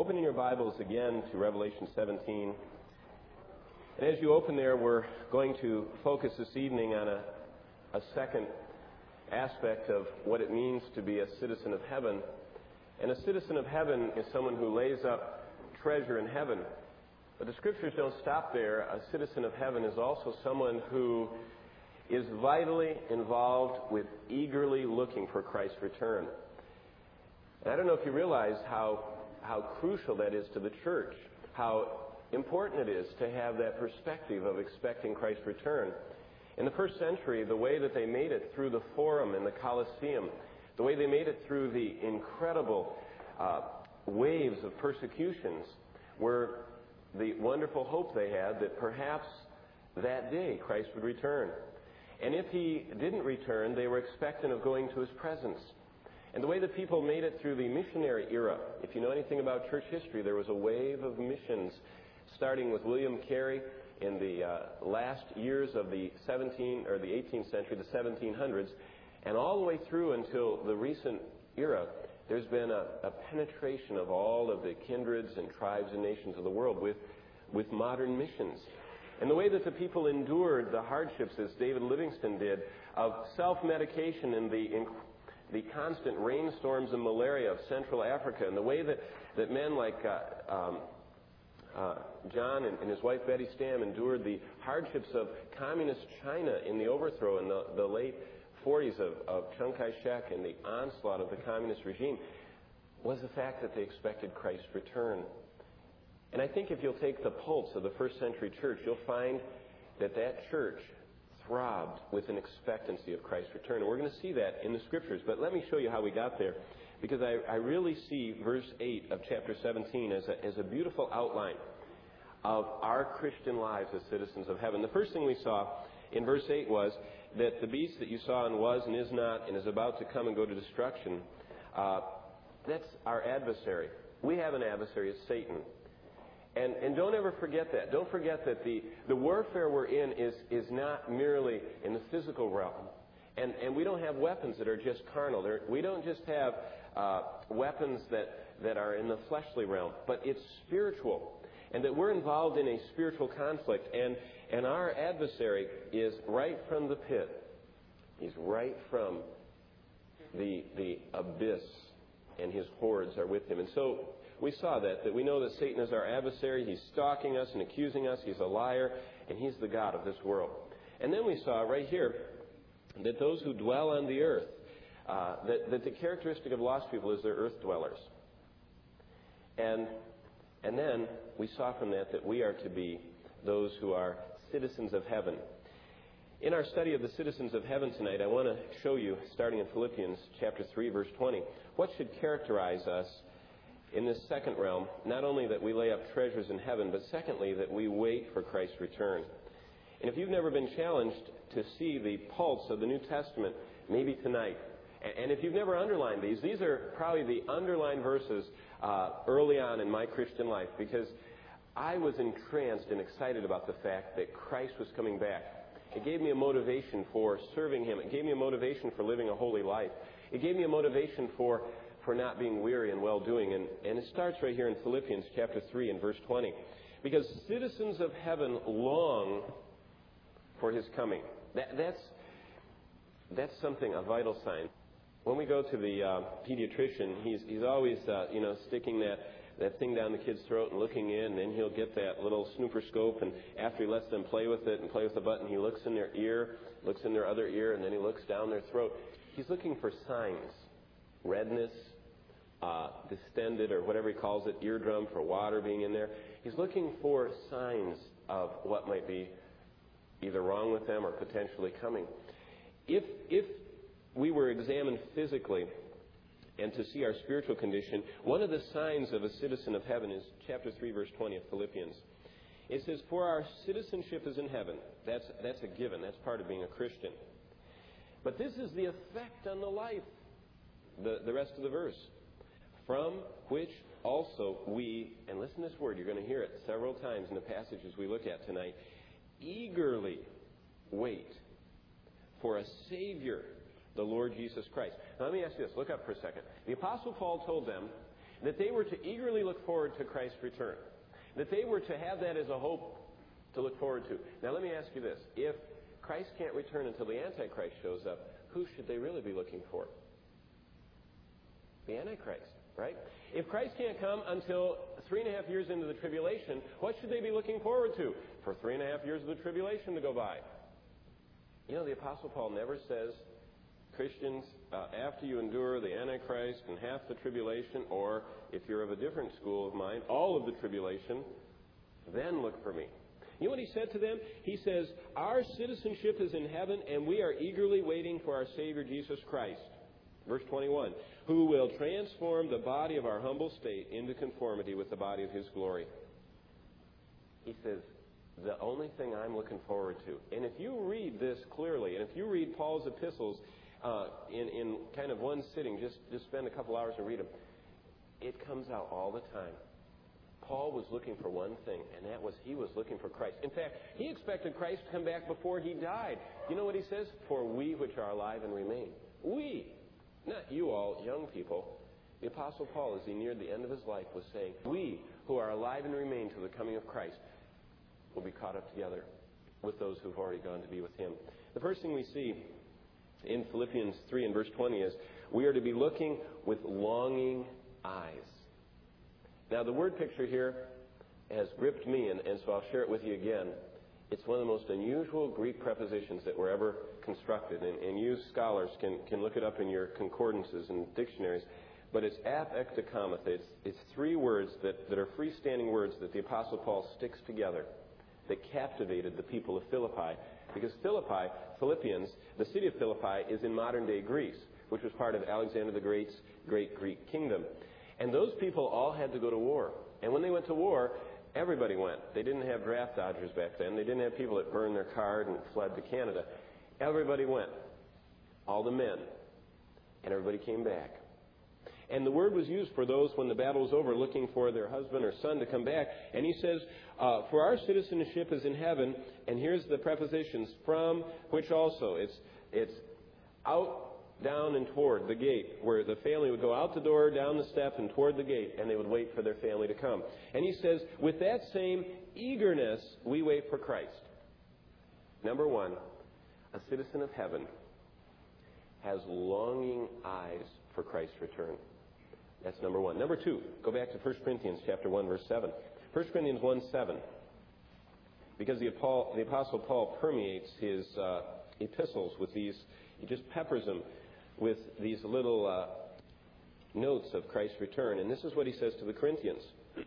Open in your Bibles again to Revelation 17. And as you open there, we're going to focus this evening on a second aspect of what it means to be a citizen of heaven. And a citizen of heaven is someone who lays up treasure in heaven. But the Scriptures don't stop there. A citizen of heaven is also someone who is vitally involved with eagerly looking for Christ's return. And I don't know if you realize how crucial that is to the church, how important it is to have that perspective of expecting Christ's return. In the first century, the way that they made it through the Forum and the Colosseum, the way they made it through the incredible waves of persecutions, were the wonderful hope they had that perhaps that day Christ would return. And if he didn't return, they were expectant of going to his presence. And the way that people made it through the missionary era, if you know anything about church history, there was a wave of missions starting with William Carey in the last years of the 18th century, the 1700s, and all the way through until the recent era. There's been a penetration of all of the kindreds and tribes and nations of the world with modern missions. And the way that the people endured the hardships, as David Livingstone did, of self-medication and the constant rainstorms and malaria of Central Africa, and the way that men like John and his wife Betty Stam endured the hardships of communist China in the overthrow in the late 40s of Chiang Kai-shek and the onslaught of the communist regime, was the fact that they expected Christ's return. And I think if you'll take the pulse of the first century church, you'll find that church throbbed with an expectancy of Christ's return. And we're going to see that in the Scriptures. But let me show you how we got there, because I really see verse 8 of chapter 17 as a beautiful outline of our Christian lives as citizens of heaven. The first thing we saw in verse 8 was that the beast that you saw and was and is not and is about to come and go to destruction, that's our adversary. We have an adversary, it's Satan. And don't ever forget that. Don't forget that the warfare we're in is not merely in the physical realm. And we don't have weapons that are just carnal. We don't just have weapons that are in the fleshly realm, but it's spiritual. And that we're involved in a spiritual conflict. And our adversary is right from the pit. He's right from the abyss, and his hordes are with him. And so we saw that we know that Satan is our adversary. He's stalking us and accusing us. He's a liar, and he's the god of this world. And then we saw right here that those who dwell on the earth, that the characteristic of lost people is they're earth dwellers. And then we saw from that we are to be those who are citizens of heaven. In our study of the citizens of heaven tonight, I want to show you, starting in Philippians chapter 3, verse 20, what should characterize us in this second realm, not only that we lay up treasures in heaven, but secondly, that we wait for Christ's return. And if you've never been challenged to see the pulse of the New Testament, maybe tonight, and if you've never underlined these are probably the underlined verses early on in my Christian life, because I was entranced and excited about the fact that Christ was coming back. It gave me a motivation for serving Him. It gave me a motivation for living a holy life. It gave me a motivation for not being weary and well-doing. And it starts right here in Philippians chapter 3 and verse 20. Because citizens of heaven long for His coming. That's something, a vital sign. When we go to the pediatrician, he's always sticking that thing down the kid's throat and looking in, and then he'll get that little snooper scope, and after he lets them play with it and play with the button, he looks in their ear, looks in their other ear, and then he looks down their throat. He's looking for signs. Redness, distended, or whatever he calls it, eardrum for water being in there. He's looking for signs of what might be either wrong with them or potentially coming. If we were examined physically and to see our spiritual condition, one of the signs of a citizen of heaven is chapter 3, verse 20 of Philippians. It says, "For our citizenship is in heaven." That's a given. That's part of being a Christian. But this is the effect on the life. The rest of the verse. "From which also we," and listen to this word, you're going to hear it several times in the passages we look at tonight, "eagerly wait for a Savior, the Lord Jesus Christ." Now let me ask you this. Look up for a second. The Apostle Paul told them that they were to eagerly look forward to Christ's return, that they were to have that as a hope to look forward to. Now let me ask you this. If Christ can't return until the Antichrist shows up, who should they really be looking for? The Antichrist, right? If Christ can't come until 3.5 years into the tribulation, what should they be looking forward to? For 3.5 years of the tribulation to go by. You know, the Apostle Paul never says, Christians, after you endure the Antichrist and half the tribulation, or if you're of a different school of mind, all of the tribulation, then look for me. You know what he said to them? He says, our citizenship is in heaven, and we are eagerly waiting for our Savior Jesus Christ. Verse 21, who will transform the body of our humble state into conformity with the body of His glory. He says, the only thing I'm looking forward to. And if you read this clearly, and if you read Paul's epistles in kind of one sitting, just spend a couple hours and read them, it comes out all the time. Paul was looking for one thing, and that was he was looking for Christ. In fact, he expected Christ to come back before he died. You know what he says? For we which are alive and remain. We. Not you all, young people. The Apostle Paul, as he neared the end of his life, was saying, we who are alive and remain to the coming of Christ will be caught up together with those who've already gone to be with Him. The first thing we see in Philippians 3 and verse 20 is we are to be looking with longing eyes. Now, the word picture here has gripped me, and so I'll share it with you again. It's one of the most unusual Greek prepositions that were ever constructed, and you scholars can look it up in your concordances and dictionaries. But it's apektokamata. It's three words that are freestanding words that the Apostle Paul sticks together that captivated the people of Philippi. Because Philippians, the city of Philippi, is in modern-day Greece, which was part of Alexander the Great's great Greek kingdom. And those people all had to go to war. And when they went to war, everybody went. They didn't have draft dodgers back then. They didn't have people that burned their card and fled to Canada. Everybody went. All the men. And everybody came back. And the word was used for those when the battle was over looking for their husband or son to come back. And he says, for our citizenship is in heaven, and here's the prepositions, from which also. It's out, down, and toward the gate, where the family would go out the door, down the step, and toward the gate, and they would wait for their family to come. And he says, with that same eagerness, we wait for Christ. Number one, a citizen of heaven has longing eyes for Christ's return. That's number one. Number two, go back to 1 Corinthians chapter 1, verse 7. 1 Corinthians 1:7. Because the Apostle Paul permeates his epistles with these, he just peppers them with these little notes of Christ's return. And this is what he says to the Corinthians.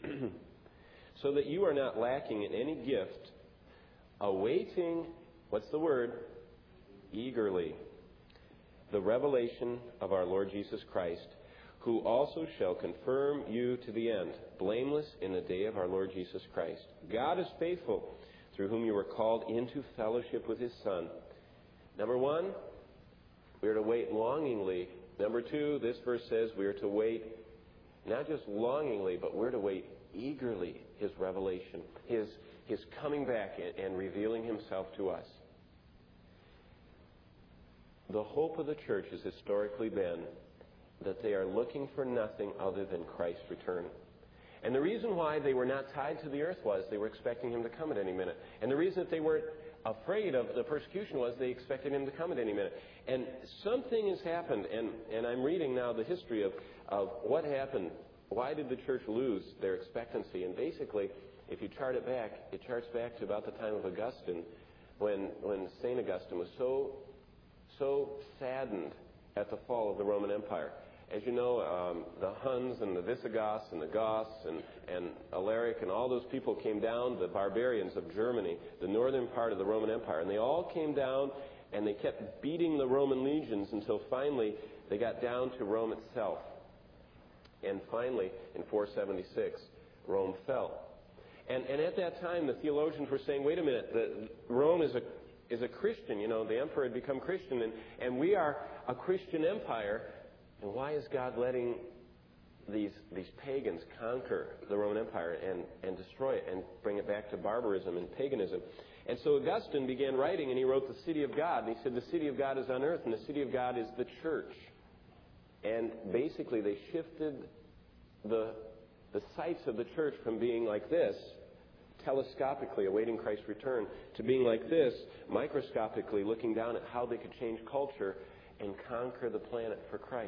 So that you are not lacking in any gift, awaiting, what's the word? Eagerly. The revelation of our Lord Jesus Christ, who also shall confirm you to the end, blameless in the day of our Lord Jesus Christ. God is faithful, through whom you were called into fellowship with His Son. Number one, we are to wait longingly. Number two, this verse says we are to wait not just longingly, but we're to wait eagerly His revelation, His coming back and revealing Himself to us. The hope of the church has historically been that they are looking for nothing other than Christ's return. And the reason why they were not tied to the earth was they were expecting Him to come at any minute. And the reason that they weren't afraid of the persecution was they expected Him to come at any minute. And something has happened, and I'm reading now the history of what happened. Why did the church lose their expectancy? And basically, if you chart it back, it charts back to about the time of Augustine, when St. Augustine was so saddened at the fall of the Roman Empire. As you know, the Huns and the Visigoths and the Goths and Alaric and all those people came down, the barbarians of Germany, the northern part of the Roman Empire. And they all came down and they kept beating the Roman legions until finally they got down to Rome itself. And finally, in 476, Rome fell. And at that time, the theologians were saying, wait a minute, Rome is a Christian. You know, the emperor had become Christian, and we are a Christian empire. And why is God letting these pagans conquer the Roman Empire and destroy it and bring it back to barbarism and paganism? And so Augustine began writing, and he wrote the city of God. And he said the city of God is on earth, and the city of God is the church. And basically they shifted the sights of the church from being like this, telescopically awaiting Christ's return, to being like this, microscopically looking down at how they could change culture and conquer the planet for Christ.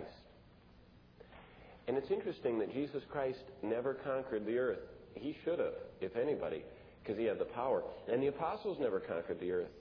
And it's interesting that Jesus Christ never conquered the earth. He should have, if anybody, because he had the power. And the apostles never conquered the earth.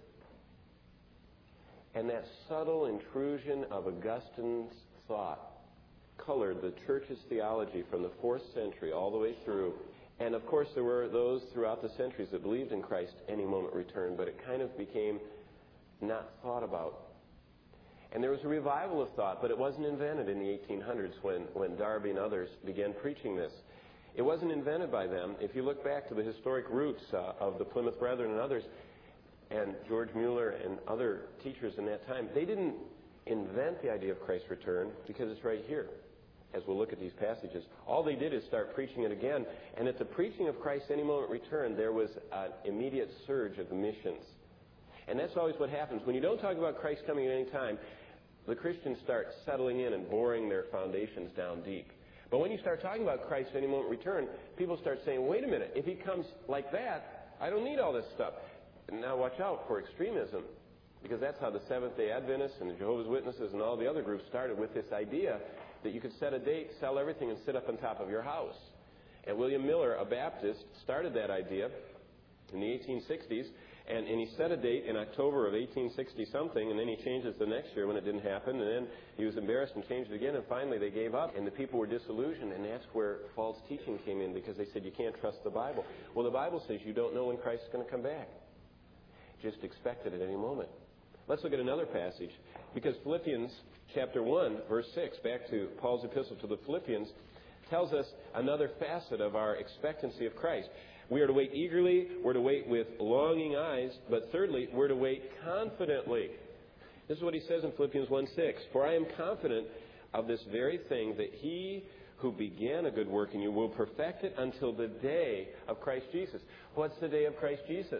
And that subtle intrusion of Augustine's thought colored the church's theology from the 4th century all the way through. And of course there were those throughout the centuries that believed in Christ any moment return, but it kind of became not thought about. And there was a revival of thought, but it wasn't invented in the 1800s when Darby and others began preaching this. It wasn't invented by them. If you look back to the historic roots of the Plymouth Brethren and others, and George Mueller and other teachers in that time, they didn't invent the idea of Christ's return, because it's right here, as we'll look at these passages. All they did is start preaching it again. And at the preaching of Christ's any moment return, there was an immediate surge of missions. And that's always what happens. When you don't talk about Christ coming at any time, the Christians start settling in and boring their foundations down deep. But when you start talking about Christ's any moment return, people start saying, wait a minute, if he comes like that, I don't need all this stuff. And now watch out for extremism, because that's how the Seventh-day Adventists and the Jehovah's Witnesses and all the other groups started, with this idea that you could set a date, sell everything, and sit up on top of your house. And William Miller, a Baptist, started that idea in the 1860s, and he set a date in October of 1860-something, and then he changed it the next year when it didn't happen, and then he was embarrassed and changed it again, and finally they gave up, and the people were disillusioned, and that's where false teaching came in, because they said you can't trust the Bible. Well, the Bible says you don't know when Christ is going to come back. Just expect it at any moment. Let's look at another passage, because Philippians chapter 1, verse 6, back to Paul's epistle to the Philippians, tells us another facet of our expectancy of Christ. We are to wait eagerly, we're to wait with longing eyes, but thirdly, we're to wait confidently. This is what he says in Philippians 1:6. For I am confident of this very thing, that he who began a good work in you will perfect it until the day of Christ Jesus. What's the day of Christ Jesus?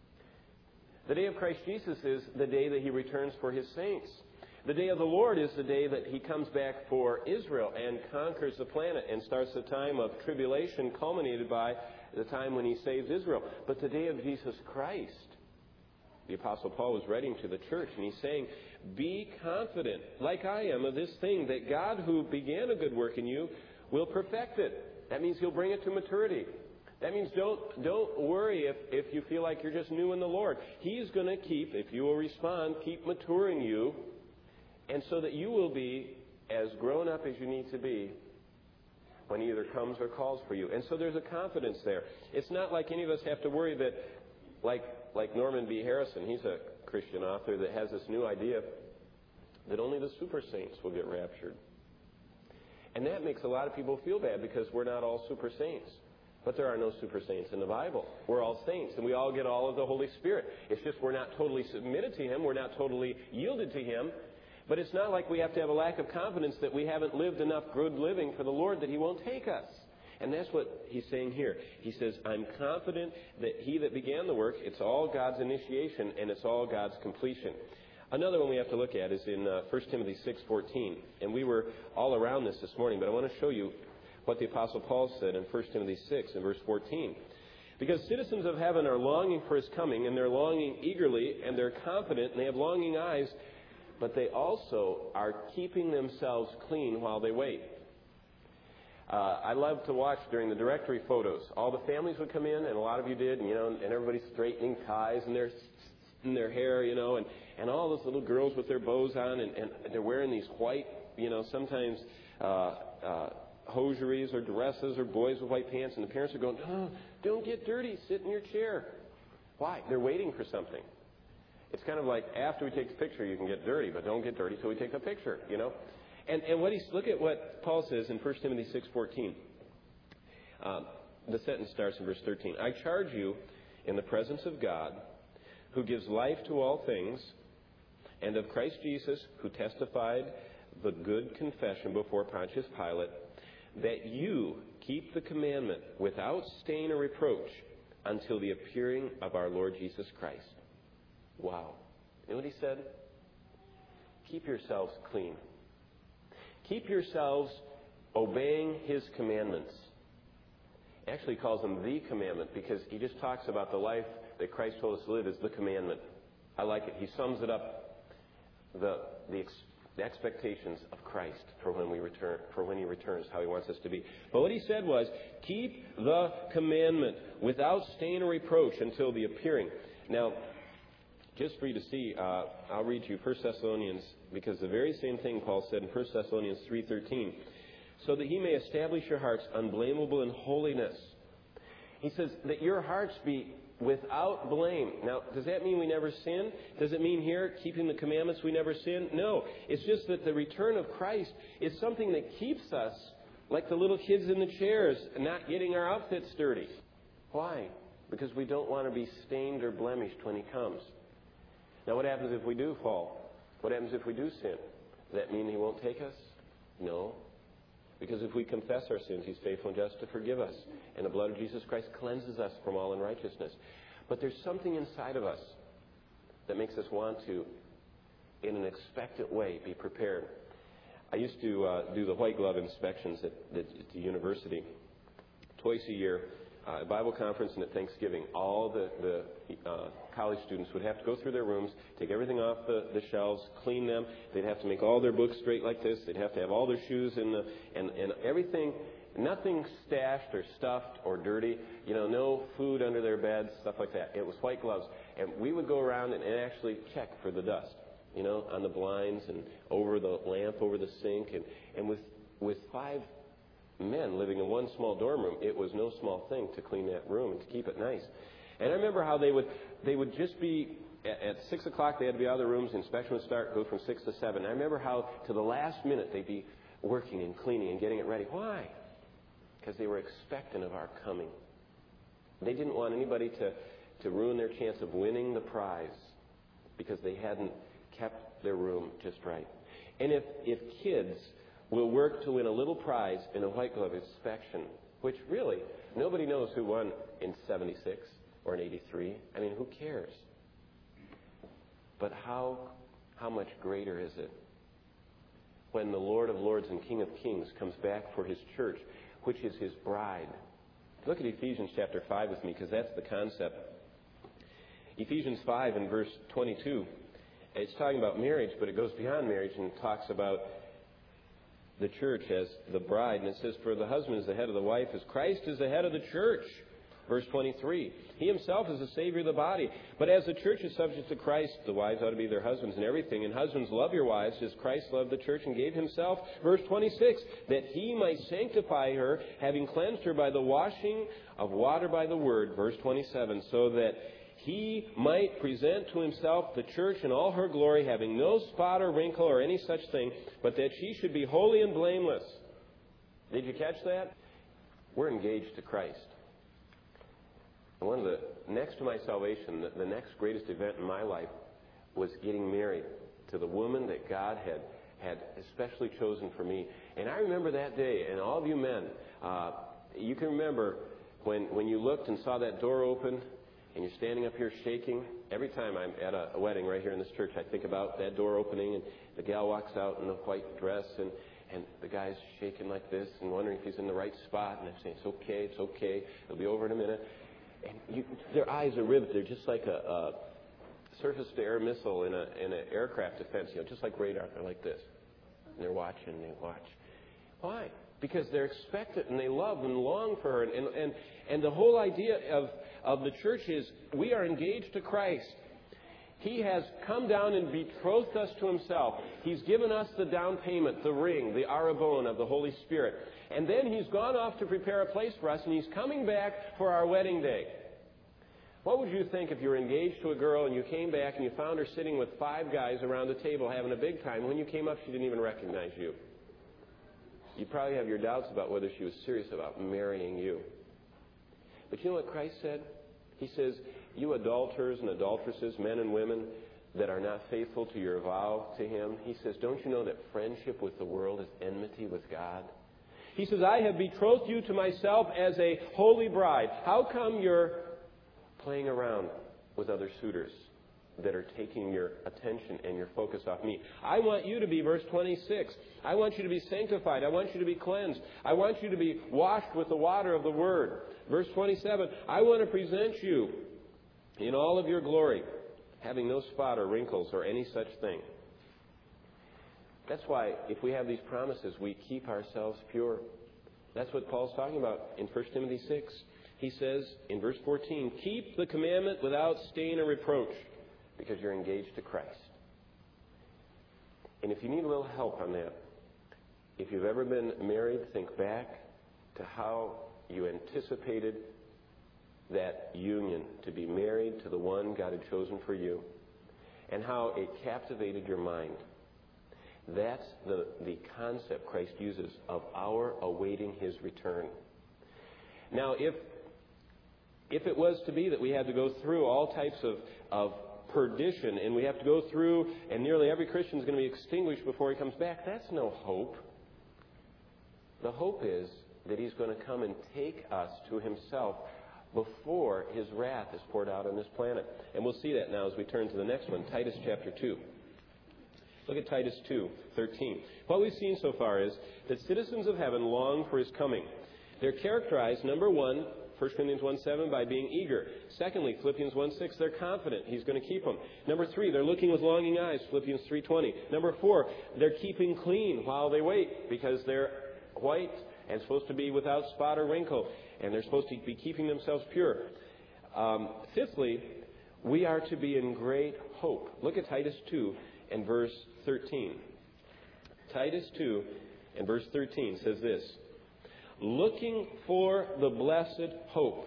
The day of Christ Jesus is the day that he returns for his saints. The day of the Lord is the day that he comes back for Israel and conquers the planet and starts the time of tribulation, culminated by the time when he saves Israel. But the day of Jesus Christ, the Apostle Paul was writing to the church, and he's saying, be confident, like I am, of this thing, that God who began a good work in you will perfect it. That means he'll bring it to maturity. That means don't worry if you feel like you're just new in the Lord. He's going to keep, if you will respond, keep maturing you, and so that you will be as grown up as you need to be when he either comes or calls for you. And so there's a confidence there. It's not like any of us have to worry that, like Norman B. Harrison, he's a Christian author that has this new idea that only the super saints will get raptured. And that makes a lot of people feel bad, because we're not all super saints. But there are no super saints in the Bible. We're all saints, and we all get all of the Holy Spirit. It's just we're not totally submitted to him. We're not totally yielded to him. But it's not like we have to have a lack of confidence that we haven't lived enough good living for the Lord that he won't take us. And that's what he's saying here. He says, I'm confident that he that began the work, it's all God's initiation and it's all God's completion. Another one we have to look at is in 1 Timothy 6:14. And we were all around this morning, but I want to show you what the Apostle Paul said in 1 Timothy 6 and verse 14. Because citizens of heaven are longing for his coming, and they're longing eagerly, and they're confident, and they have longing eyes, but they also are keeping themselves clean while they wait. I love to watch during the directory photos. All the families would come in, and a lot of you did, and everybody's straightening ties and their hair, and all those little girls with their bows on, and they're wearing these white, sometimes hosieries or dresses, or boys with white pants, and the parents are going, oh, don't get dirty, sit in your chair. Why? They're waiting for something. It's kind of like after we take the picture, you can get dirty, but don't get dirty till we take the picture, And look at what Paul says in 1 Timothy 6:14. The sentence starts in verse 13. I charge you in the presence of God, who gives life to all things, and of Christ Jesus, who testified the good confession before Pontius Pilate, that you keep the commandment without stain or reproach until the appearing of our Lord Jesus Christ. Wow. You know what he said? Keep yourselves clean. Keep yourselves obeying His commandments. Actually calls them the commandment because he just talks about the life that Christ told us to live as the commandment. I like it. He sums it up, the expectations of Christ for when He returns, how He wants us to be. But what He said was, keep the commandment without stain or reproach until the appearing. Now, just for you to see, I'll read you 1 Thessalonians, because the very same thing Paul said in 1 Thessalonians 3:13. So that He may establish your hearts unblameable in holiness. He says that your hearts be without blame. Now, does that mean we never sin? Does it mean here, keeping the commandments, we never sin? No. It's just that the return of Christ is something that keeps us like the little kids in the chairs, not getting our outfits dirty. Why? Because we don't want to be stained or blemished when He comes. Now, what happens if we do fall? What happens if we do sin? Does that mean He won't take us? No. Because if we confess our sins, He's faithful and just to forgive us. And the blood of Jesus Christ cleanses us from all unrighteousness. But there's something inside of us that makes us want to, in an expectant way, be prepared. I used to do the white glove inspections at the university twice a year. At Bible conference and at Thanksgiving, all the college students would have to go through their rooms, take everything off the shelves, clean them. They'd have to make all their books straight like this. They'd have to have all their shoes and everything, nothing stashed or stuffed or dirty. No food under their beds, stuff like that. It was white gloves. And we would go around and actually check for the dust, on the blinds and over the lamp, over the sink. And with 5 men living in one small dorm room, it was no small thing to clean that room and to keep it nice. And I remember how they would just be, at 6 o'clock they had to be out of their rooms, the inspection would start, go from 6 to 7. I remember how to the last minute they'd be working and cleaning and getting it ready. Why? Because they were expectant of our coming. They didn't want anybody to ruin their chance of winning the prize because they hadn't kept their room just right. And if kids will work to win a little prize in a white glove inspection, which really, nobody knows who won in 76 or in 83. I mean, who cares? But how much greater is it when the Lord of Lords and King of Kings comes back for His church, which is His bride? Look at Ephesians chapter 5 with me, because that's the concept. Ephesians 5 and verse 22. It's talking about marriage, but it goes beyond marriage and talks about the church as the bride. And it says, for the husband is the head of the wife, as Christ is the head of the church. Verse 23. He Himself is the Savior of the body. But as the church is subject to Christ, the wives ought to be their husbands in everything. And husbands, love your wives as Christ loved the church and gave Himself. Verse 26. That He might sanctify her, having cleansed her by the washing of water by the word. Verse 27. So that He might present to Himself the church in all her glory, having no spot or wrinkle or any such thing, but that she should be holy and blameless. Did you catch that? We're engaged to Christ. And one of the, next to my salvation, the next greatest event in my life was getting married to the woman that God had especially chosen for me. And I remember that day, and all of you men, you can remember when you looked and saw that door open, and you're standing up here shaking. Every time I'm at a wedding right here in this church, I think about that door opening, and the gal walks out in the white dress, and the guy's shaking like this and wondering if he's in the right spot. And I'm saying, it's okay. It'll be over in a minute. And their eyes are riveted. They're just like a surface-to-air missile in an aircraft defense, just like radar. They're like this. And they're watching, and they watch. Why? Because they're expectant, and they love and long for her. And the whole idea of the church is we are engaged to Christ. He has come down and betrothed us to Himself. He's given us the down payment, the ring, the arrabon of the Holy Spirit. And then He's gone off to prepare a place for us, and He's coming back for our wedding day. What would you think if you were engaged to a girl and you came back and you found her sitting with 5 guys around the table having a big time? When you came up, she didn't even recognize you. You'd probably have your doubts about whether she was serious about marrying you. But you know what Christ said? He says, you adulterers and adulteresses, men and women that are not faithful to your vow to Him, He says, don't you know that friendship with the world is enmity with God? He says, I have betrothed you to myself as a holy bride. How come you're playing around with other suitors? that are taking your attention and your focus off me. I want you to be, verse 26, I want you to be sanctified. I want you to be cleansed. I want you to be washed with the water of the Word. Verse 27, I want to present you in all of your glory, having no spot or wrinkles or any such thing. That's why if we have these promises, we keep ourselves pure. That's what Paul's talking about in 1 Timothy 6. He says in verse 14, keep the commandment without stain or reproach, because you're engaged to Christ. And if you need a little help on that, if you've ever been married, think back to how you anticipated that union, to be married to the one God had chosen for you, and how it captivated your mind. That's the concept Christ uses of our awaiting His return. Now, if it was to be that we had to go through all types of perdition, and we have to go through, and nearly every Christian is going to be extinguished before He comes back, that's no hope. The hope is that He's going to come and take us to Himself before His wrath is poured out on this planet. And we'll see that now as we turn to the next one, Titus chapter 2. Look at Titus 2:13. What we've seen so far is that citizens of heaven long for His coming. They're characterized, number one, 1 Corinthians 1:7, by being eager. Secondly, Philippians 1:6, they're confident He's going to keep them. Number 3, they're looking with longing eyes, Philippians 3:20. Number 4, they're keeping clean while they wait, because they're white and supposed to be without spot or wrinkle, and they're supposed to be keeping themselves pure. Fifthly, we are to be in great hope. Look at Titus 2 and verse 13. Titus 2 and verse 13 says this, looking for the blessed hope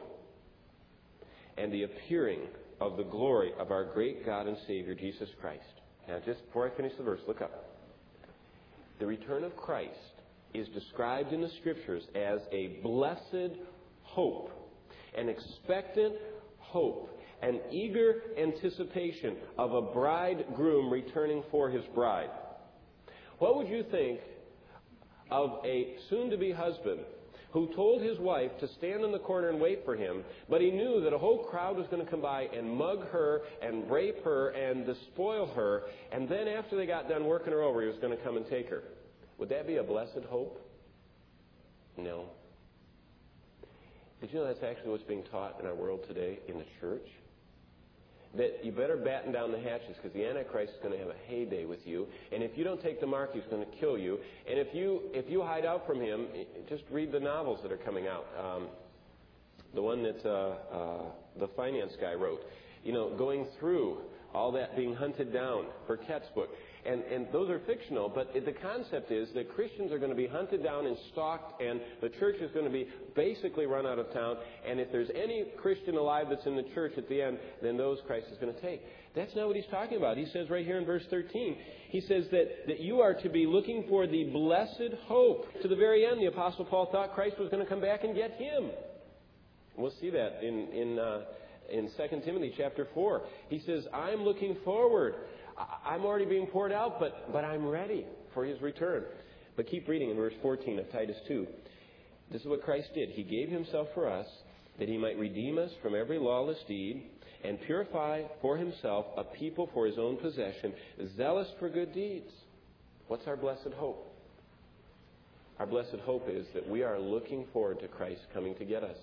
and the appearing of the glory of our great God and Savior, Jesus Christ. Now, just before I finish the verse, look up. The return of Christ is described in the Scriptures as a blessed hope, an expectant hope, an eager anticipation of a bridegroom returning for his bride. What would you think of a soon-to-be husband who told his wife to stand in the corner and wait for him, but he knew that a whole crowd was going to come by and mug her and rape her and despoil her, and then after they got done working her over, he was going to come and take her? Would that be a blessed hope? No. Did you know that's actually what's being taught in our world today in the church? That you better batten down the hatches because the Antichrist is going to have a heyday with you. And if you don't take the mark, he's going to kill you. And if you hide out from him, just read the novels that are coming out. The one that the finance guy wrote. You know, going through all that, being hunted down, Burkett's book. And those are fictional, but the concept is that Christians are going to be hunted down and stalked, and the church is going to be basically run out of town. And if there's any Christian alive that's in the church at the end, then those Christ is going to take. That's not what he's talking about. He says right here in verse 13, he says that you are to be looking for the blessed hope. To the very end, the Apostle Paul thought Christ was going to come back and get him. We'll see that in 2 Timothy chapter 4. He says, I'm looking forward. I'm already being poured out, but I'm ready for his return. But keep reading in verse 14 of Titus 2. This is what Christ did. He gave himself for us that he might redeem us from every lawless deed and purify for himself a people for his own possession, zealous for good deeds. What's our blessed hope? Our blessed hope is that we are looking forward to Christ coming to get us.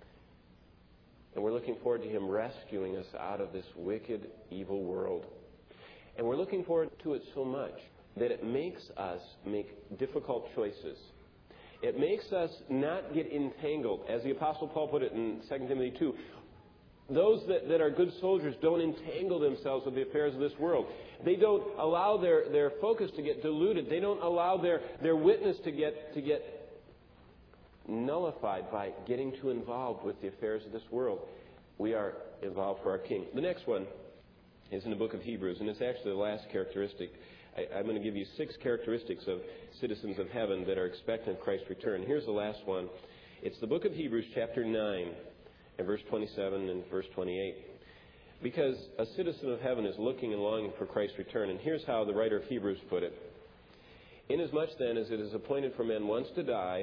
And we're looking forward to him rescuing us out of this wicked, evil world. And we're looking forward to it so much that it makes us make difficult choices. It makes us not get entangled. As the Apostle Paul put it in 2 Timothy 2, those that are good soldiers don't entangle themselves with the affairs of this world. They don't allow their focus to get diluted. They don't allow their witness to get nullified by getting too involved with the affairs of this world. We are involved for our King. The next one is in the book of Hebrews, and it's actually the last characteristic. I'm going to give you 6 characteristics of citizens of heaven that are expectant of Christ's return. Here's the last one. It's the book of Hebrews, chapter 9, and verse 27 and verse 28. Because a citizen of heaven is looking and longing for Christ's return, and here's how the writer of Hebrews put it. Inasmuch then as it is appointed for men once to die,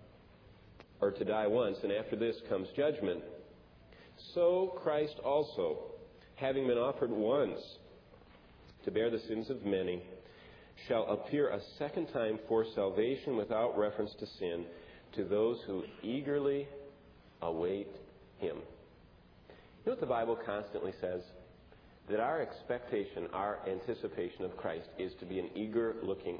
or to die once, and after this comes judgment, so Christ also, having been offered once to bear the sins of many, shall appear a second time for salvation without reference to sin to those who eagerly await Him. You know what the Bible constantly says? That our expectation, our anticipation of Christ is to be an eager looking.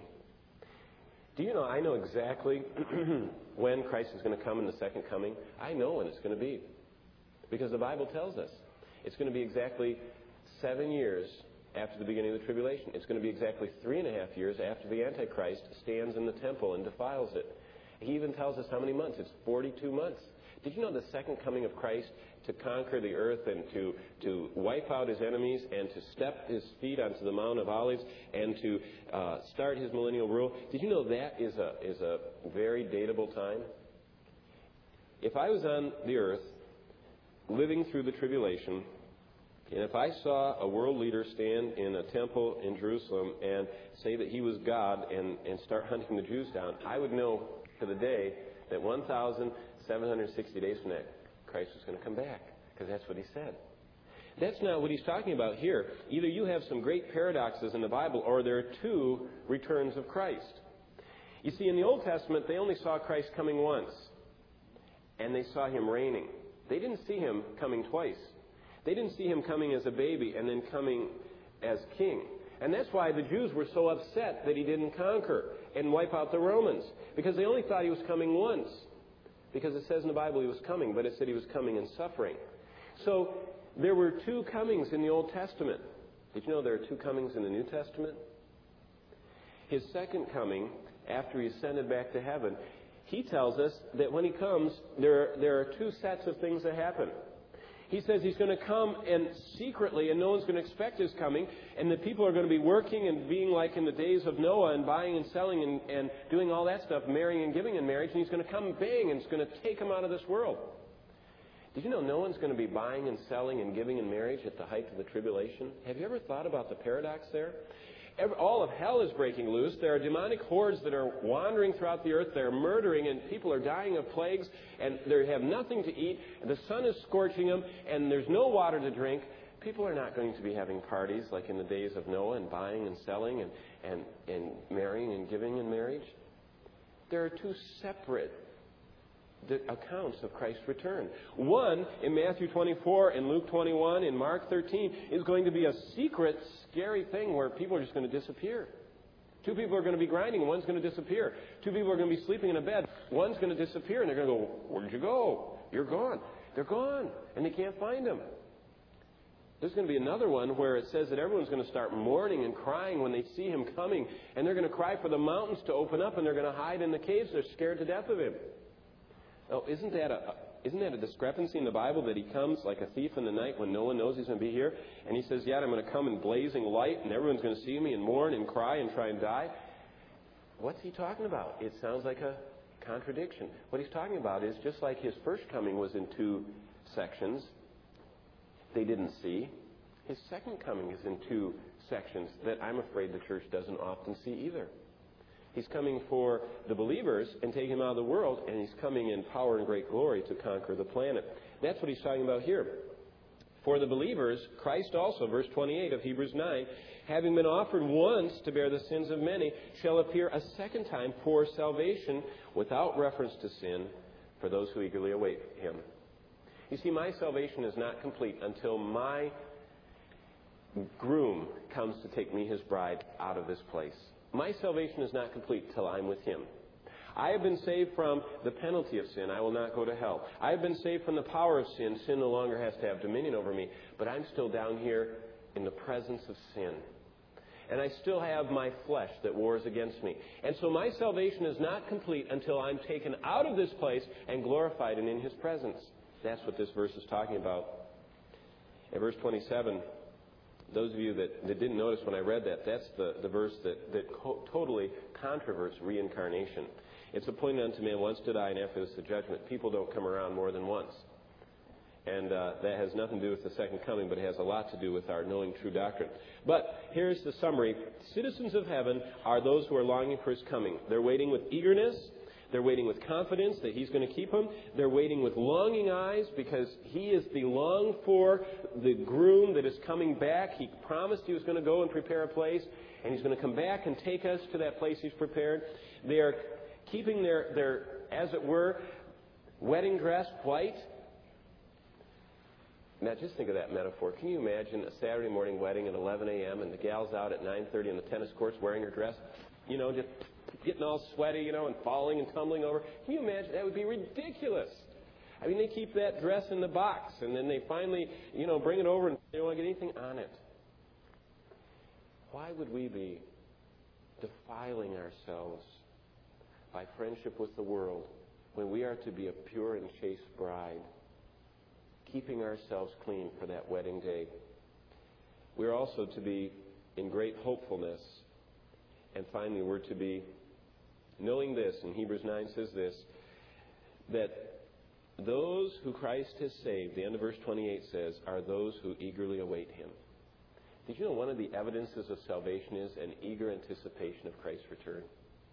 Do you know, I know exactly when Christ is going to come in the second coming. I know when it's going to be. Because the Bible tells us. It's going to be exactly 7 years after the beginning of the tribulation. It's going to be exactly 3.5 years after the Antichrist stands in the temple and defiles it. He even tells us how many months. It's 42 months. Did you know the second coming of Christ to conquer the earth and to wipe out his enemies and to step his feet onto the Mount of Olives and to start his millennial rule? Did you know that is a very datable time? If I was on the earth living through the tribulation, and if I saw a world leader stand in a temple in Jerusalem and say that he was God and start hunting the Jews down, I would know to the day that 1,760 days from that, Christ was going to come back, because that's what he said. That's not what he's talking about here. Either you have some great paradoxes in the Bible, or there are two returns of Christ. You see, in the Old Testament, they only saw Christ coming once, and they saw him reigning. They didn't see him coming twice. They didn't see him coming as a baby and then coming as king. And that's why the Jews were so upset that he didn't conquer and wipe out the Romans, because they only thought he was coming once. Because it says in the Bible he was coming, but it said he was coming in suffering. So there were two comings in the Old Testament. Did you know there are two comings in the New Testament? His second coming, after he ascended back to heaven, he tells us that when he comes, there are two sets of things that happen. He says he's going to come and secretly, and no one's going to expect his coming, and that people are going to be working and being like in the days of Noah and buying and selling and doing all that stuff, marrying and giving in marriage, and he's going to come bang and it's going to take them out of this world. Did you know no one's going to be buying and selling and giving in marriage at the height of the tribulation? Have you ever thought about the paradox there? All of hell is breaking loose. There are demonic hordes that are wandering throughout the earth. They're murdering, and people are dying of plagues, and they have nothing to eat. The sun is scorching them, and there's no water to drink. People are not going to be having parties like in the days of Noah and buying and selling and marrying and giving in marriage. There are two separate accounts of Christ's return. One, in Matthew 24, in Luke 21, in Mark 13, is going to be a secret, scary thing where people are just going to disappear. Two people are going to be grinding, one's going to disappear. Two people are going to be sleeping in a bed, one's going to disappear, and they're going to go, "Where'd you go? You're gone." They're gone, and they can't find them. There's going to be another one where it says that everyone's going to start mourning and crying when they see him coming, and they're going to cry for the mountains to open up, and they're going to hide in the caves. They're scared to death of him. Oh, isn't that a discrepancy in the Bible that he comes like a thief in the night when no one knows he's going to be here? And he says, I'm going to come in blazing light and everyone's going to see me and mourn and cry and try and die. What's he talking about? It sounds like a contradiction. What he's talking about is just like his first coming was in two sections they didn't see, his second coming is in two sections that I'm afraid the church doesn't often see either. He's coming for the believers and taking them out of the world, and he's coming in power and great glory to conquer the planet. That's what he's talking about here. For the believers, Christ also, verse 28 of Hebrews 9, having been offered once to bear the sins of many, shall appear a second time for salvation without reference to sin for those who eagerly await him. You see, my salvation is not complete until my groom comes to take me, his bride, out of this place. My salvation is not complete till I'm with him. I have been saved from the penalty of sin. I will not go to hell. I have been saved from the power of sin. Sin no longer has to have dominion over me. But I'm still down here in the presence of sin. And I still have my flesh that wars against me. And so my salvation is not complete until I'm taken out of this place and glorified and in his presence. That's what this verse is talking about. In verse 27... those of you that didn't notice when I read that, that's the verse that totally controverts reincarnation. It's appointed unto man once to die, and after this the judgment. People don't come around more than once. And that has nothing to do with the second coming, but it has a lot to do with our knowing true doctrine. But here's the summary. Citizens of heaven are those who are longing for his coming. They're waiting with eagerness. They're waiting with confidence that He's going to keep them. They're waiting with longing eyes because He is the longed for, the groom that is coming back. He promised He was going to go and prepare a place, and He's going to come back and take us to that place He's prepared. They are keeping their, as it were, wedding dress white. Now, just think of that metaphor. Can you imagine a Saturday morning wedding at 11 a.m. and the gal's out at 9:30 on the tennis courts wearing her dress? You know, just getting all sweaty, you know, and falling and tumbling over. Can you imagine? That would be ridiculous. I mean, they keep that dress in the box, and then they finally, you know, bring it over and they don't want to get anything on it. Why would we be defiling ourselves by friendship with the world when we are to be a pure and chaste bride, keeping ourselves clean for that wedding day? We're also to be in great hopefulness. And finally, we're to be knowing this, and Hebrews 9 says this, that those who Christ has saved, the end of verse 28 says, are those who eagerly await Him. Did you know one of the evidences of salvation is an eager anticipation of Christ's return?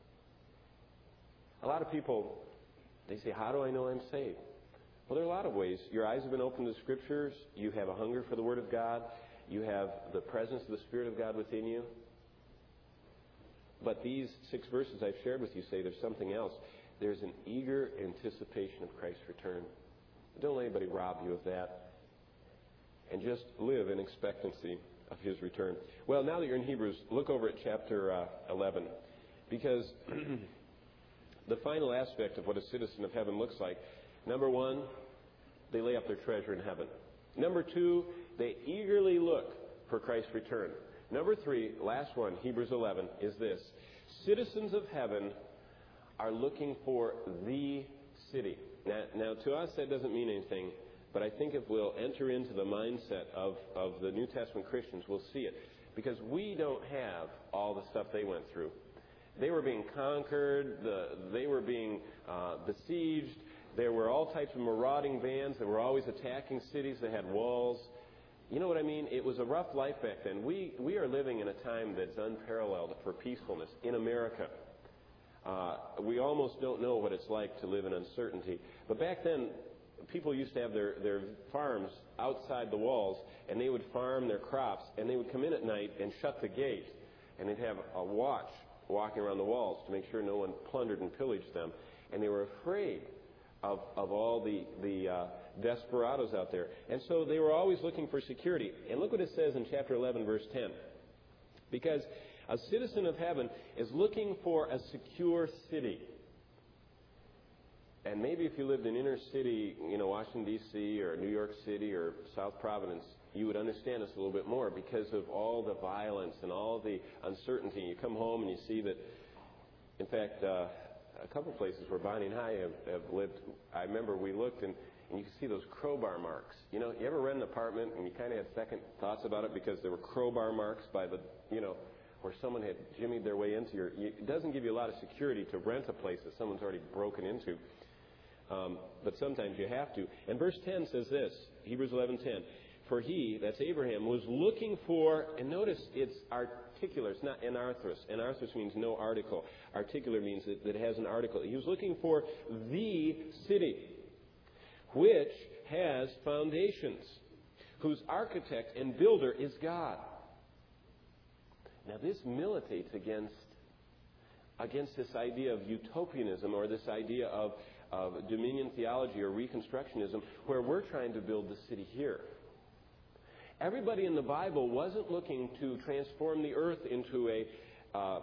A lot of people, they say, how do I know I'm saved? Well, there are a lot of ways. Your eyes have been opened to the Scriptures. You have a hunger for the Word of God. You have the presence of the Spirit of God within you. But these 6 verses I've shared with you say there's something else. There's an eager anticipation of Christ's return. Don't let anybody rob you of that. And just live in expectancy of His return. Well, now that you're in Hebrews, look over at chapter 11. Because the final aspect of what a citizen of heaven looks like, number 1, they lay up their treasure in heaven. Number 2, they eagerly look for Christ's return. Number 3, last one, Hebrews 11, is this. Citizens of heaven are looking for the city. Now, to us, that doesn't mean anything, but I think if we'll enter into the mindset of the New Testament Christians, we'll see it. Because we don't have all the stuff they went through. They were being conquered. They were being besieged. There were all types of marauding bands that were always attacking cities that had walls. You know what I mean? It was a rough life back then. We are living in a time that's unparalleled for peacefulness in America. We almost don't know what it's like to live in uncertainty. But back then, people used to have their farms outside the walls, and they would farm their crops, and they would come in at night and shut the gate, and they'd have a watch walking around the walls to make sure no one plundered and pillaged them. And they were afraid of all the desperados out there. And so they were always looking for security. And look what it says in chapter 11, verse 10. Because a citizen of heaven is looking for a secure city. And maybe if you lived in inner city, you know, Washington, D.C. or New York City or South Providence, you would understand this a little bit more because of all the violence and all the uncertainty. You come home and you see that, in fact, a couple places where Bonnie and I have lived, I remember we looked and you could see those crowbar marks. You know, you ever rent an apartment and you kind of had second thoughts about it because there were crowbar marks by the, you know, where someone had jimmied their way into your... It doesn't give you a lot of security to rent a place that someone's already broken into. But sometimes you have to. And verse 10 says this, Hebrews 11:10. For he, that's Abraham, was looking for, and notice it's articular, it's not anarthrous. Anarthrous means no article. Articular means that it has an article. He was looking for the city, which has foundations, whose architect and builder is God. Now this militates against this idea of utopianism or this idea of dominion theology or reconstructionism where we're trying to build the city here. Everybody in the Bible wasn't looking to transform the earth into a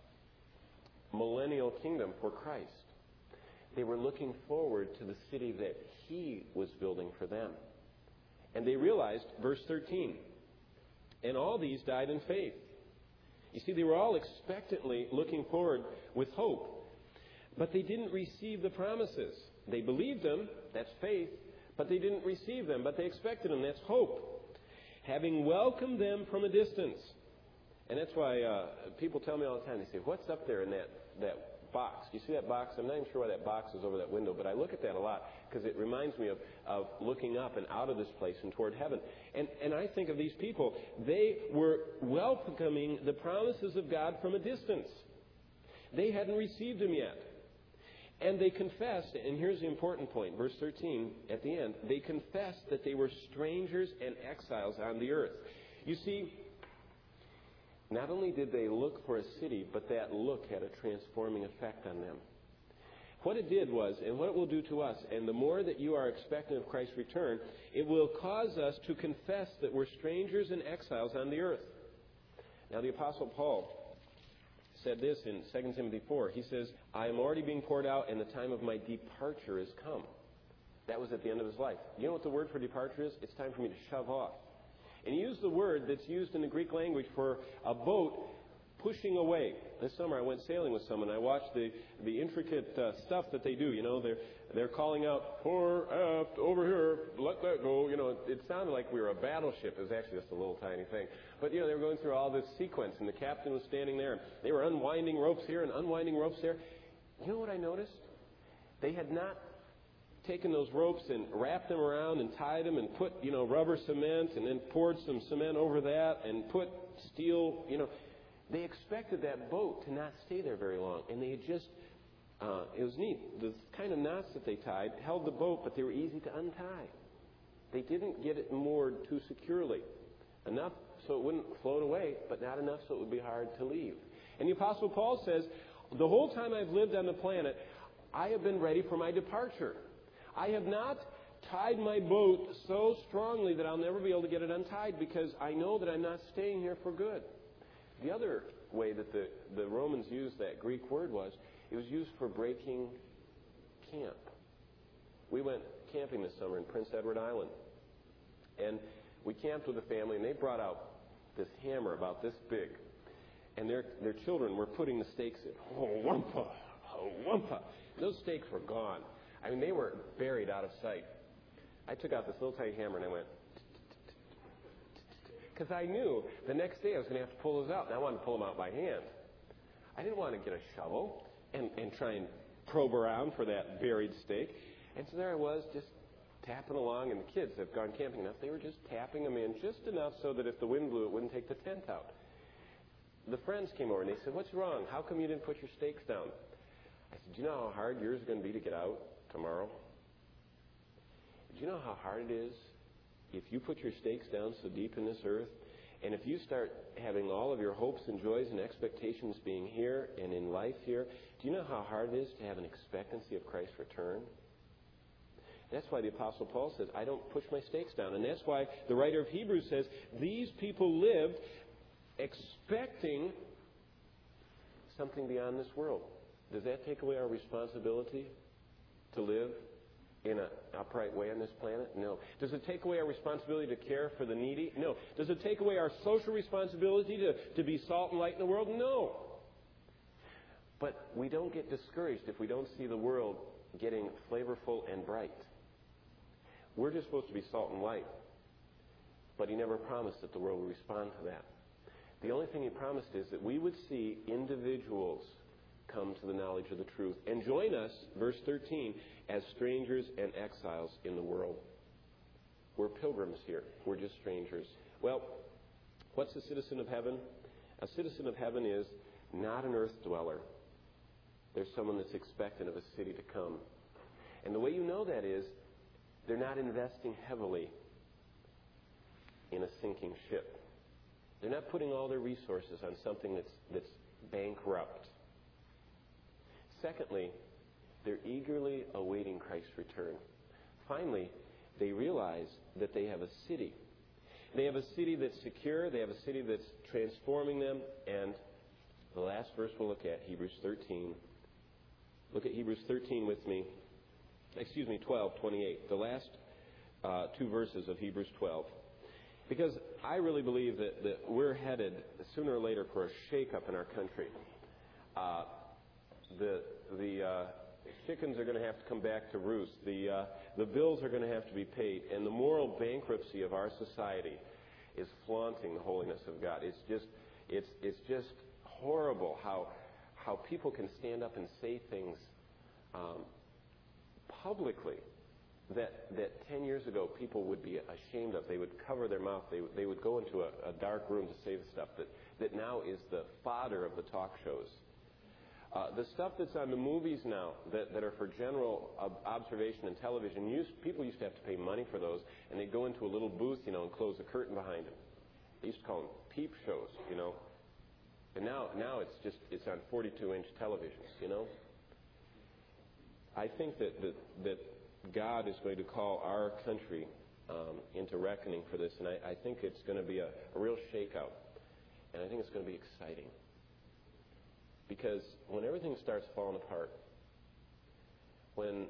millennial kingdom for Christ. They were looking forward to the city that He was building for them. And they realized, verse 13, and all these died in faith. You see, they were all expectantly looking forward with hope. But they didn't receive the promises. They believed them, that's faith, but they didn't receive them, but they expected them, that's hope. Having welcomed them from a distance. And that's why people tell me all the time, they say, what's up there in that box? Do you see that box? I'm not even sure why that box is over that window, but I look at that a lot because it reminds me of looking up and out of this place and toward heaven. And I think of these people. They were welcoming the promises of God from a distance. They hadn't received them yet. And they confessed, and here's the important point, verse 13 at the end, they confessed that they were strangers and exiles on the earth. You see, not only did they look for a city, but that look had a transforming effect on them. What it did was, and what it will do to us, and the more that you are expectant of Christ's return, it will cause us to confess that we're strangers and exiles on the earth. Now, the Apostle Paul said this in 2 Timothy 4. He says, I am already being poured out, and the time of my departure is come. That was at the end of his life. You know what the word for departure is? It's time for me to shove off. And he used the word that's used in the Greek language for a boat pushing away. This summer I went sailing with someone. I watched the intricate stuff that they do. You know, they're calling out, fore, aft, over here, let that go. You know, it sounded like we were a battleship. It was actually just a little tiny thing. But, you know, they were going through all this sequence, and the captain was standing there, and they were unwinding ropes here and unwinding ropes there. You know what I noticed? They had not taken those ropes and wrapped them around and tied them and put, you know, rubber cement and then poured some cement over that and put steel, you know. They expected that boat to not stay there very long, and they had just, it was neat. The kind of knots that they tied held the boat, but they were easy to untie. They didn't get it moored too securely. Enough so it wouldn't float away, but not enough so it would be hard to leave. And the Apostle Paul says, the whole time I've lived on the planet, I have been ready for my departure. I have not tied my boat so strongly that I'll never be able to get it untied because I know that I'm not staying here for good. The other way that the Romans used that Greek word was, it was used for breaking camp. We went camping this summer in Prince Edward Island. And we camped with a family, and they brought out this hammer about this big. And their children were putting the stakes in. Oh, wumpa, oh, wumpa. Those stakes were gone. I mean, they were buried out of sight. I took out this little tiny hammer, and I went, because I knew the next day I was going to have to pull those out, and I wanted to pull them out by hand. I didn't want to get a shovel and try and probe around for that buried stake. And so there I was, just tapping along, and the kids have gone camping enough. They were just tapping them in just enough so that if the wind blew, it wouldn't take the tent out. The friends came over, and they said, what's wrong? How come you didn't put your stakes down? I said, do you know how hard yours is going to be to get out tomorrow? Do you know how hard it is if you put your stakes down so deep in this earth, and if you start having all of your hopes and joys and expectations being here and in life here, do you know how hard it is to have an expectancy of Christ's return? That's why the Apostle Paul says, I don't push my stakes down. And that's why the writer of Hebrews says, these people lived expecting something beyond this world. Does that take away our responsibility to live in an upright way on this planet? No. Does it take away our responsibility to care for the needy? No. Does it take away our social responsibility to be salt and light in the world? No. But we don't get discouraged if we don't see the world getting flavorful and bright. We're just supposed to be salt and light. But he never promised that the world would respond to that. The only thing he promised is that we would see individuals come to the knowledge of the truth and join us, verse 13, as strangers and exiles in the world. We're pilgrims here. We're just strangers. Well, what's a citizen of heaven? A citizen of heaven is not an earth dweller. There's someone that's expectant of a city to come. And the way you know that is they're not investing heavily in a sinking ship. They're not putting all their resources on something that's bankrupt. Secondly, they're eagerly awaiting Christ's return. Finally, they realize that they have a city. They have a city that's secure. They have a city that's transforming them. And the last verse we'll look at, Hebrews 13. Look at Hebrews 13 with me. 12:28. The last two verses of Hebrews 12. Because I really believe that we're headed sooner or later for a shake-up in our country. The chickens are going to have to come back to roost. The bills are going to have to be paid. And the moral bankruptcy of our society is flaunting the holiness of God. It's just horrible how people can stand up and say things publicly that 10 years ago people would be ashamed of. They would cover their mouth. They would go into a dark room to say the stuff that now is the fodder of the talk shows. The stuff that's on the movies now that are for general observation and television, people used to have to pay money for those, and they'd go into a little booth, and close the curtain behind them. They used to call them peep shows, And now it's on 42-inch televisions, I think that God is going to call our country into reckoning for this, and I think it's going to be a real shakeout, and I think it's going to be exciting. Because when everything starts falling apart, when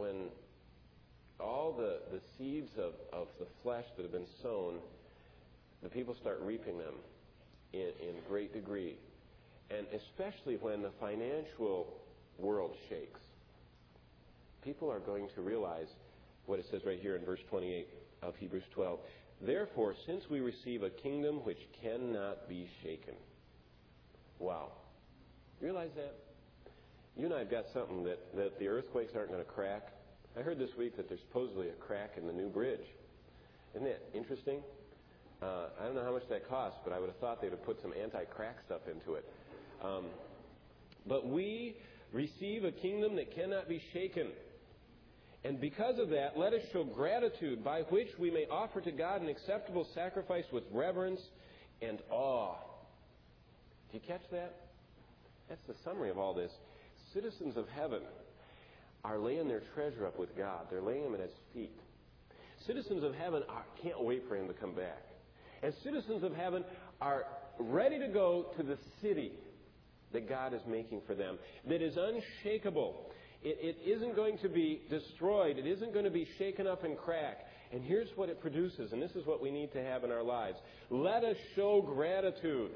all the seeds of the flesh that have been sown, the people start reaping them in great degree, and especially when the financial world shakes, people are going to realize what it says right here in verse 28 of Hebrews 12. Therefore, since we receive a kingdom which cannot be shaken. Wow. Realize that? You and I have got something that the earthquakes aren't going to crack. I heard this week that there's supposedly a crack in the new bridge. Isn't that interesting? I don't know how much that costs, but I would have thought they would have put some anti-crack stuff into it. But we receive a kingdom that cannot be shaken. And because of that, let us show gratitude by which we may offer to God an acceptable sacrifice with reverence and awe. Do you catch that? That's the summary of all this. Citizens of heaven are laying their treasure up with God. They're laying them at His feet. Citizens of heaven can't wait for Him to come back. And citizens of heaven are ready to go to the city that God is making for them, that is unshakable. It isn't going to be destroyed. It isn't going to be shaken up and cracked. And here's what it produces, and this is what we need to have in our lives. Let us show gratitude.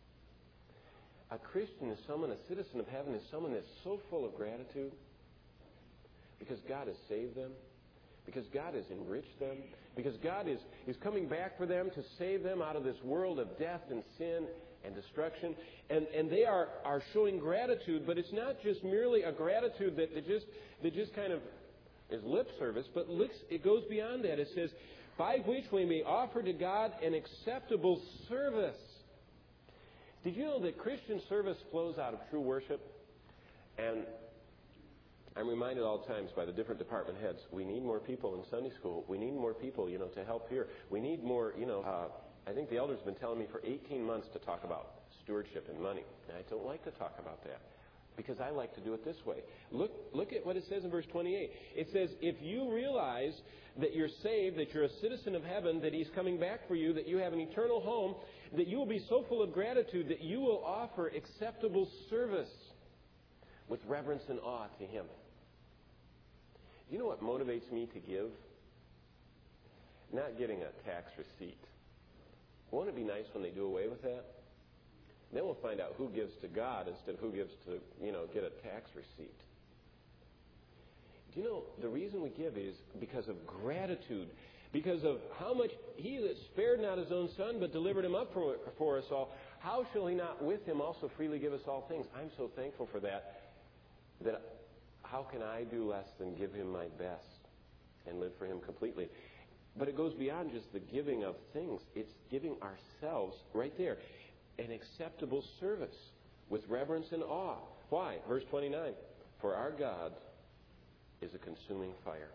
A Christian is someone, a citizen of heaven is someone that's so full of gratitude because God has saved them, because God has enriched them, because God is coming back for them to save them out of this world of death and sin and destruction. And they are showing gratitude, but it's not just merely a gratitude that just kind of is lip service, but it goes beyond that. It says, by which we may offer to God an acceptable service. Did you know that Christian service flows out of true worship? And I'm reminded all the times by the different department heads, we need more people in Sunday school. We need more people, to help here. We need more, I think the elders have been telling me for 18 months to talk about stewardship and money. And I don't like to talk about that because I like to do it this way. Look at what it says in verse 28. It says, if you realize that you're saved, that you're a citizen of heaven, that He's coming back for you, that you have an eternal home, that you will be so full of gratitude that you will offer acceptable service with reverence and awe to Him. Do you know what motivates me to give? Not getting a tax receipt. Won't it be nice when they do away with that? Then we'll find out who gives to God instead of who gives to, get a tax receipt. Do you know, the reason we give is because of gratitude. Because of how much He that spared not His own Son, but delivered Him up for us all, how shall He not with Him also freely give us all things? I'm so thankful for that how can I do less than give Him my best and live for Him completely? But it goes beyond just the giving of things. It's giving ourselves, right there, an acceptable service with reverence and awe. Why? Verse 29, for our God is a consuming fire.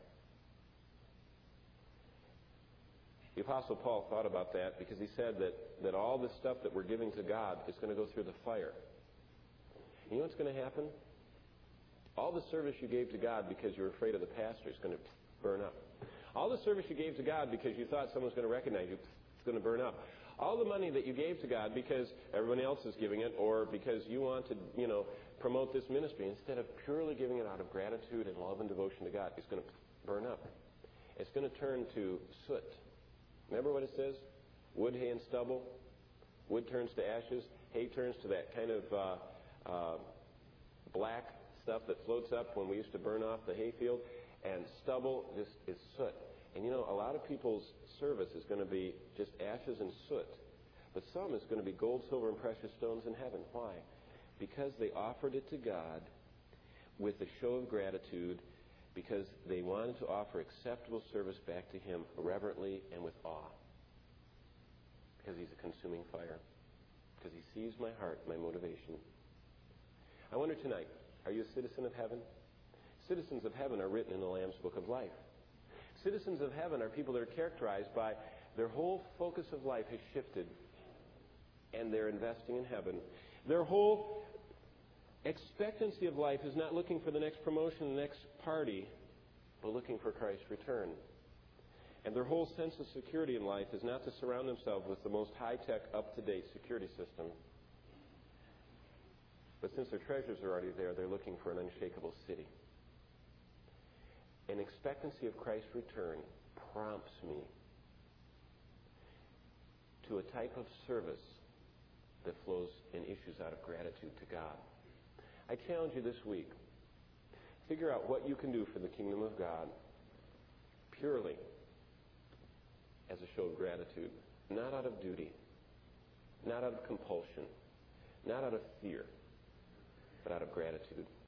The Apostle Paul thought about that because he said that all the stuff that we're giving to God is going to go through the fire. You know what's going to happen? All the service you gave to God because you were afraid of the pastor is going to burn up. All the service you gave to God because you thought someone was going to recognize you, it's going to burn up. All the money that you gave to God because everyone else is giving it or because you want to, promote this ministry, instead of purely giving it out of gratitude and love and devotion to God, it's going to burn up. It's going to turn to soot. Remember what it says? Wood, hay, and stubble. Wood turns to ashes. Hay turns to that kind of black stuff that floats up when we used to burn off the hayfield. And stubble just is soot. And a lot of people's service is going to be just ashes and soot. But some is going to be gold, silver, and precious stones in heaven. Why? Because they offered it to God with a show of gratitude, because they wanted to offer acceptable service back to Him reverently and with awe. Because He's a consuming fire. Because He sees my heart, my motivation. I wonder tonight, are you a citizen of heaven? Citizens of heaven are written in the Lamb's Book of Life. Citizens of heaven are people that are characterized by their whole focus of life has shifted, and they're investing in heaven. Their whole expectancy of life is not looking for the next promotion, the next party, but looking for Christ's return. And their whole sense of security in life is not to surround themselves with the most high-tech, up-to-date security system. But since their treasures are already there, they're looking for an unshakable city. An expectancy of Christ's return prompts me to a type of service that flows and issues out of gratitude to God. I challenge you this week, figure out what you can do for the kingdom of God purely as a show of gratitude, not out of duty, not out of compulsion, not out of fear, but out of gratitude.